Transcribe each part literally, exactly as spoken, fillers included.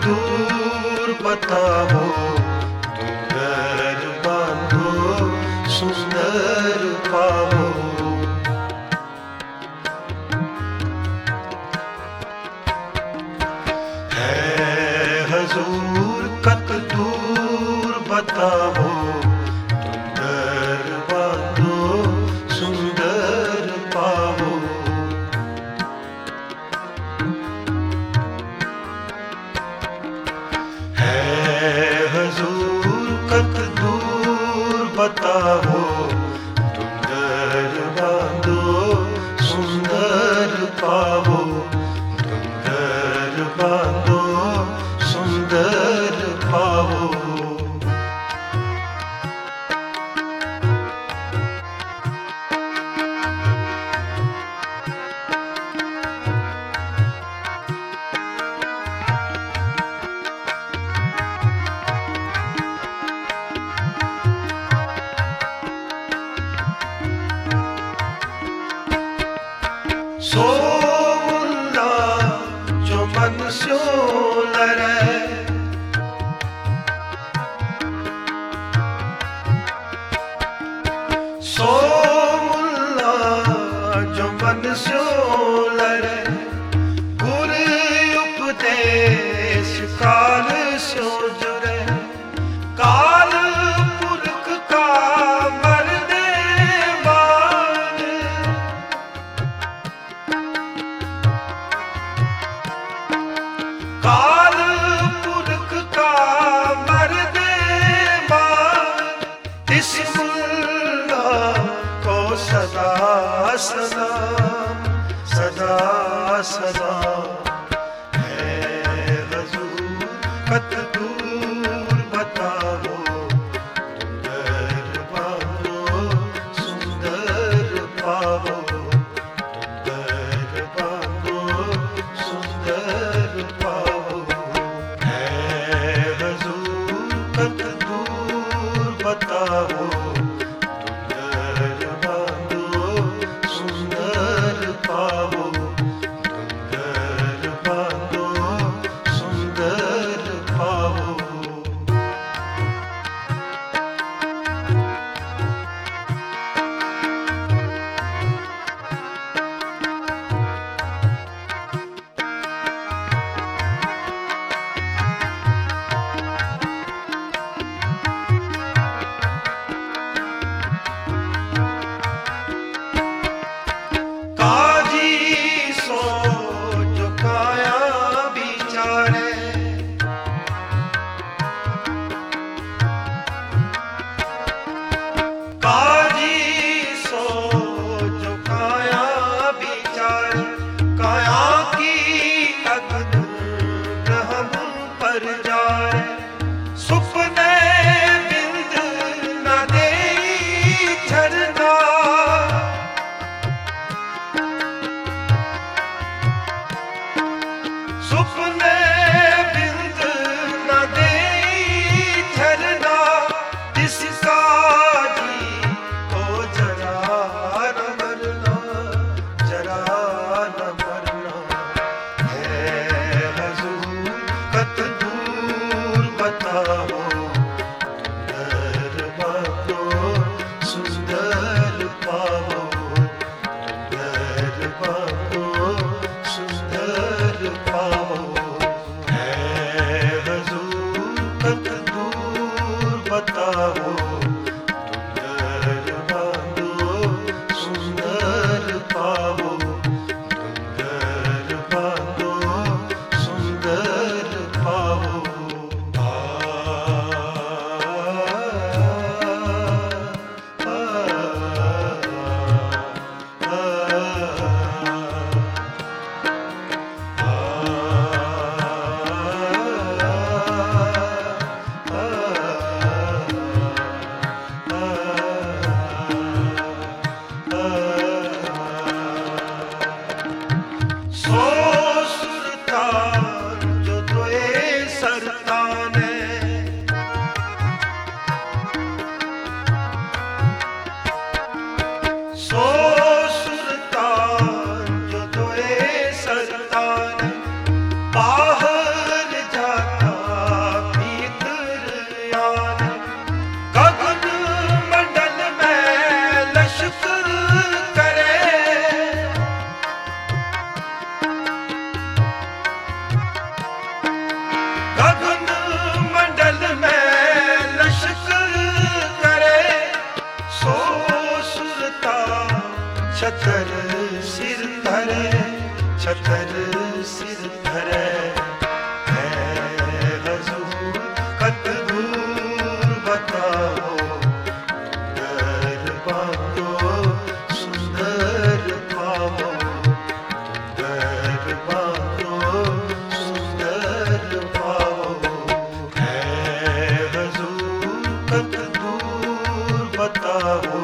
दूर बताओ, डूंगर बांधो सुंदर पाओ। है हजूर कत दूर बताओ, डूंगर बांधो सुंदर पाओ। हजूर कत दूर बताओ, डूंगर बांधो सुंदर पाओ। डूंगर बांधो सुंदर पाओ। सो मुल्ला जो मन स्यो लड़े, सो मुल्ला जो मन स्यो लड़े, गुर उपदेश काल स्यो जुड़े। काल पुरख का मरदे मान, काल पुरख का मरदे मान। इस मुल्ला को सदा सदा सदा सदा है हजूर कत दूर बताओ, डूंगर बांधो सुंदर पाओ। डूंगर बांधो सुंदर पाओ। है हजूर कत दूर बताओ, डूंगर बांधो सुंदर पाओ। डूंगर बांधो सुंदर पाओ। छतर सिर धरे, छतर सिर धरे, है हुजूर कत दूर बताओ, सुंदर बांधो सुंदर पाओ, सुंदर बांधो सुंदर पाओ, है हुजूर कत दूर बताओ,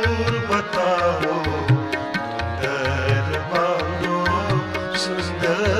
सुंदर